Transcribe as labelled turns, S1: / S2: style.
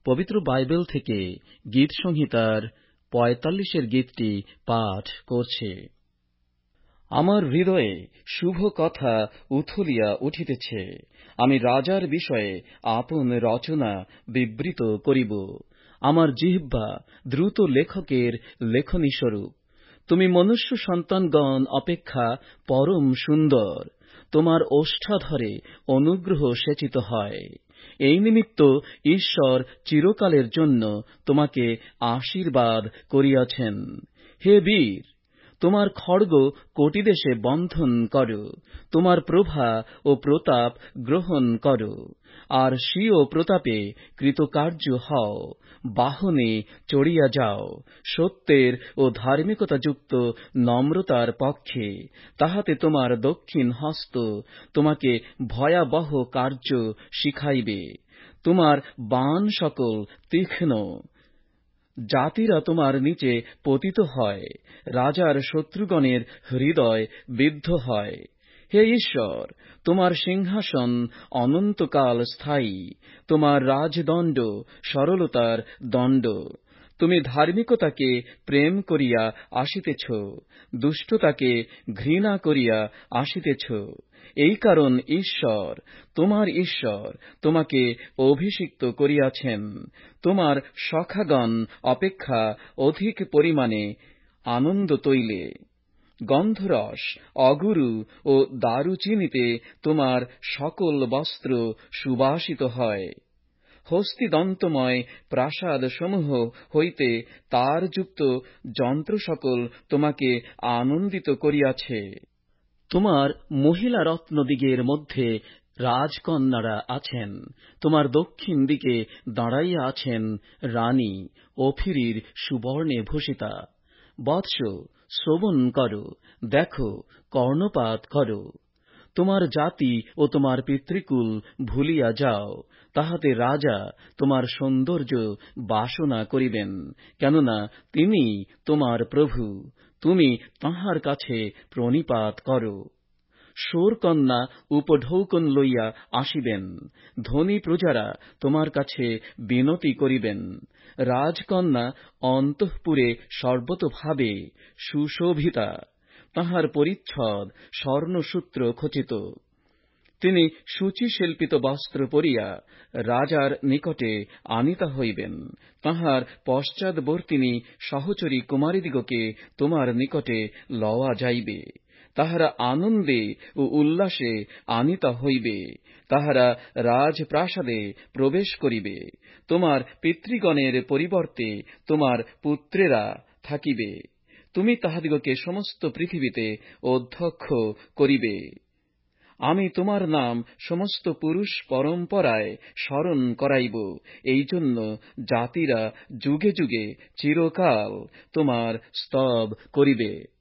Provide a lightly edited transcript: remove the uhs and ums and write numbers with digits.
S1: পবিত্র বাইবেল থেকে গীত সংহিতার ৪৫ গীতটি পাঠ করছে। আমার হৃদয়ে শুভ কথা উথলিয়া উঠিতেছে, আমি রাজার বিষয়ে আপন রচনা বিবৃত করিব। আমার জিহ্বা দ্রুত লেখকের লেখনীস্বরূপ। তুমি মনুষ্য সন্তানগণ অপেক্ষা পরম সুন্দর, তোমার ওষ্ঠাধরে অনুগ্রহ সেচিত হয়। এই নিমিত্ত ঈশ্বর চিরকালের জন্য তোমাকে আশীর্বাদ করিয়াছেন। হে বীর, তোমার খড়গ কটিদেশে বন্ধন কর, তোমার প্রভা ও প্রতাপ গ্রহণ কর, আর স্বীয় প্রতাপে কৃতকার্য হও। বাহনে চড়িয়া যাও সত্যের ও ধার্মিকতাযুক্ত নম্রতার পক্ষে, তাহাতে তোমার দক্ষিণ হস্ত তোমাকে ভয়াবহ কার্য শিখাইবে। তোমার বাণ সকল তীক্ষ্ণ, জাতিরা তোমার নিচে পতিত হয়, রাজার শত্রুগণের হৃদয় বিদ্ধ হয়। হে ঈশ্বর, তোমার সিংহাসন অনন্তকাল স্থায়ী, তোমার রাজদণ্ড সরলতার দণ্ড। তুমি ধার্মিকতাকে প্রেম করিয়া আসিতেছ, দুষ্টতাকে ঘৃণা করিয়া আসিতেছ। এই কারণ ঈশ্বর তোমাকে অভিষিক্ত করিয়াছেন, তোমার সখাগণ অপেক্ষা অধিক পরিমাণে আনন্দ তৈলে। গন্ধরস, অগুরু ও দারুচিনিতে তোমার সকল বস্ত্র সুবাসিত হয়। হস্তিদন্তময় প্রাসাদ সমূহ হইতে তারযুক্ত যন্ত্র সকল তোমাকে আনন্দিত করিয়াছে। তোমার মহিলা রত্নদিগের মধ্যে রাজকন্যারা আছেন, তোমার দক্ষিণ দিকে দাঁড়াইয়া আছেন রানী, অফিরির সুবর্ণে ভূষিতা। বৎস, শ্রবণ কর, দেখো, কর্ণপাত কর। তোমার জাতি ও তোমার পিতৃকুল ভুলিয়া যাও, তাহাতে রাজা তোমার সৌন্দর্য বাসনা করিবেন, কেননা তিনি তোমার প্রভু, তুমি তাঁহার কাছে প্রণিপাত কর। শোরকন্যা উপঢৌকন লইয়া আসিবেন, ধনী প্রজারা তোমার কাছে বিনতি করিবেন। রাজকন্যা অন্তঃপুরে সর্বতোভাবে সুশোভিতা, তাঁহার পরিচ্ছদ স্বর্ণসূত্র খচিত। তিনি সূচিশিল্পিত বস্ত্র পরিয়া রাজার নিকটে আনিতা হইবেন, তাঁহার পশ্চাদ্বর্তিনী সহচরী কুমারীদিগকে তোমার নিকটে লওয়া যাইবে। তাহারা আনন্দে ও উল্লাসে আনিতা হইবে, তাহারা রাজপ্রাসাদে প্রবেশ করিবে। তোমার পিতৃগণের পরিবর্তে তোমার পুত্রেরা থাকিবে, তুমি তাহাদিগকে সমস্ত পৃথিবীতে অধ্যক্ষ করিবে। আমি তোমার নাম সমস্ত পুরুষ পরম্পরায় স্মরণ করাইব, এই জন্য জাতিরা যুগে যুগে চিরকাল তোমার স্তব করিবে।